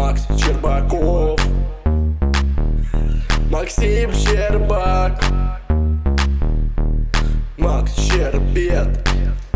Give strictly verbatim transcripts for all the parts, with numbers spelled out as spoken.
Макс Щербаков, Максим Щербак, Макс Щербет.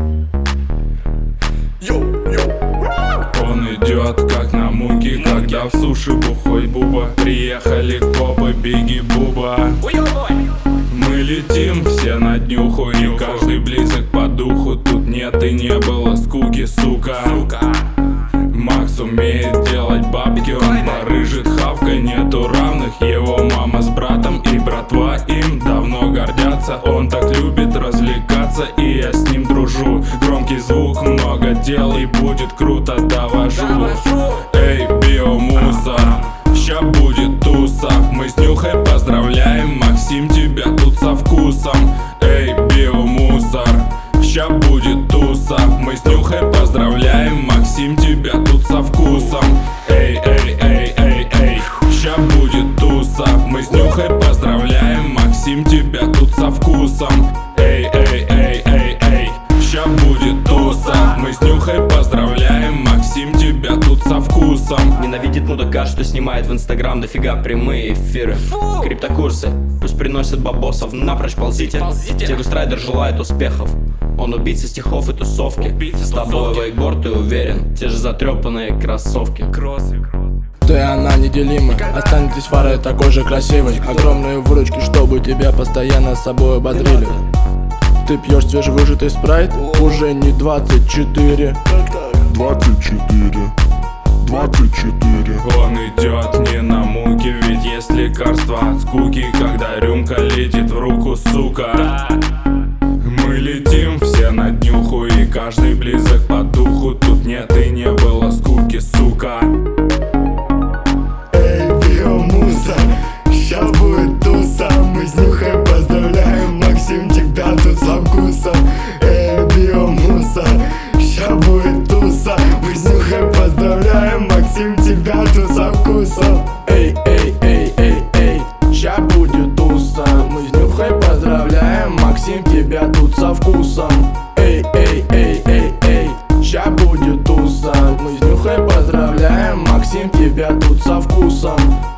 Он идет как на муки, когда в суши бухой буба. Приехали копы, биги буба. Мы летим все на днюху, и каждый близок по духу. Тут нет и не было скуки, сука. Макс умеет делать бабки, он барыжит хавкой, нету равных. Его мама с братом и братва им давно гордятся. Он так любит развлекаться, и я с ним дружу. Громкий звук, много дел, и будет круто, довожу. Эй, биомусор, ща будет туса. Мы с Нюхой поздравляем, Максим, тебя тут со вкусом. Эй, биомусор, ща будет туса. Мы с Нюхой поздравляем, Максим, тебя тут со вкусом. Эй, эй, эй, эй, эй, ща будет туса. Мы с Нюхой поздравляем, Максим, тебя тут со вкусом. Эй, эй, эй, эй, эй, ща будет туса. Мы с Нюхой поздравляем, Максим, тебя тут со вкусом. Ненавидит мудака, что снимает в инстаграм дофига прямые эфиры. Криптокурсы, пусть приносят бабосов, напрочь ползите. Тегустрайдер желает успехов. Он убийца стихов и тусовки. С тобой вейкборд, ты уверен. Те же затрепанные кроссовки. Ты и она неделимы, останетесь фарой такой же красивой. Огромные выручки, чтобы тебя постоянно с собой ободрили. Ты пьешь свежевыжатый спрайт, уже не двадцать четыре. Двадцать четыре, двадцать четыре. Он идет не на муки, ведь есть лекарство от скуки, когда рюмка летит в руку, сука. Мы летим все на днюху, и каждый близок по духу. Тут нет и не было скуки, сука. Эй, биомусор, щас будет туса. Мы с Нюхой поздравляем, Максим, тебя тут со вкусом. Эй, биомусор, ща будет туса. Мы с Нюхой поздравляем, Максим, тебя тут со вкусом. Эй, эй, эй, эй, эй, ща будет туса. Мы с Нюхой поздравляем, Максим, тебя тут со вкусом. Эй, эй, эй, эй, эй, ща будет туса. Мы с Нюхой поздравляем, Максим, тебя тут со вкусом.